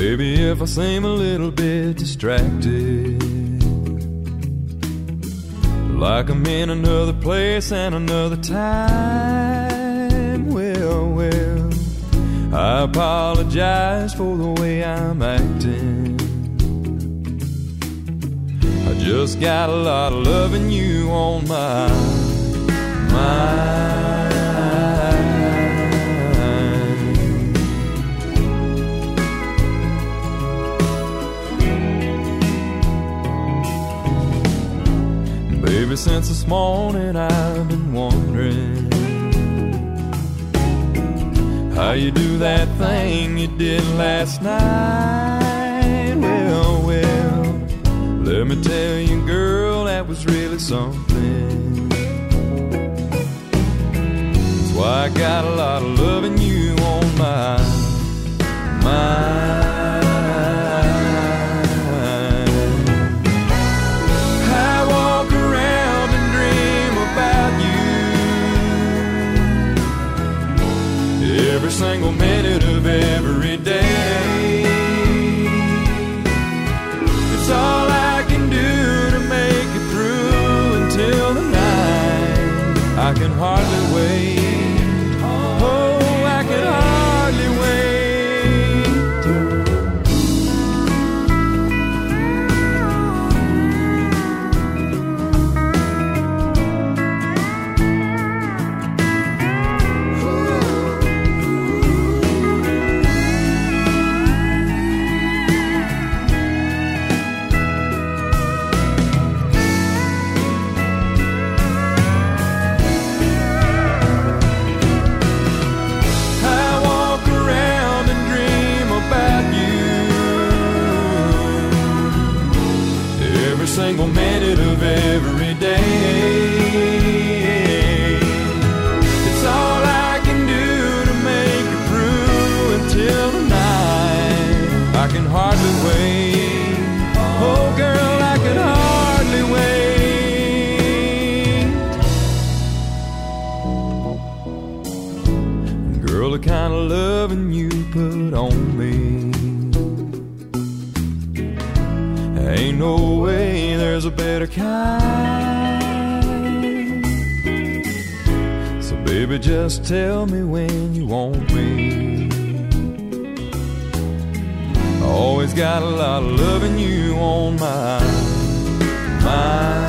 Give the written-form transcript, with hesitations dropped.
Baby, if I seem a little bit distracted, like I'm in another place and another time, well, I apologize for the way I'm acting. I just got a lot of loving you on my mind. Baby, since this morning I've been wondering how you do that thing you did last night. Well, let me tell you, girl, that was really something. That's why I got a lot of loving you on my mind. I walk around and dream about you every single minute of every day. It's all I can do to make it through until the night. I can hardly wait. Oh, I can hardly wait. Single minute of every day. It's all I can do to make it through until the night. I can hardly wait. Oh girl, I can hardly wait. Girl, the kind of loving you put on me, ain't no way there's a better kind. So baby, just tell me when you want me. I always got a lot of loving you on my mind.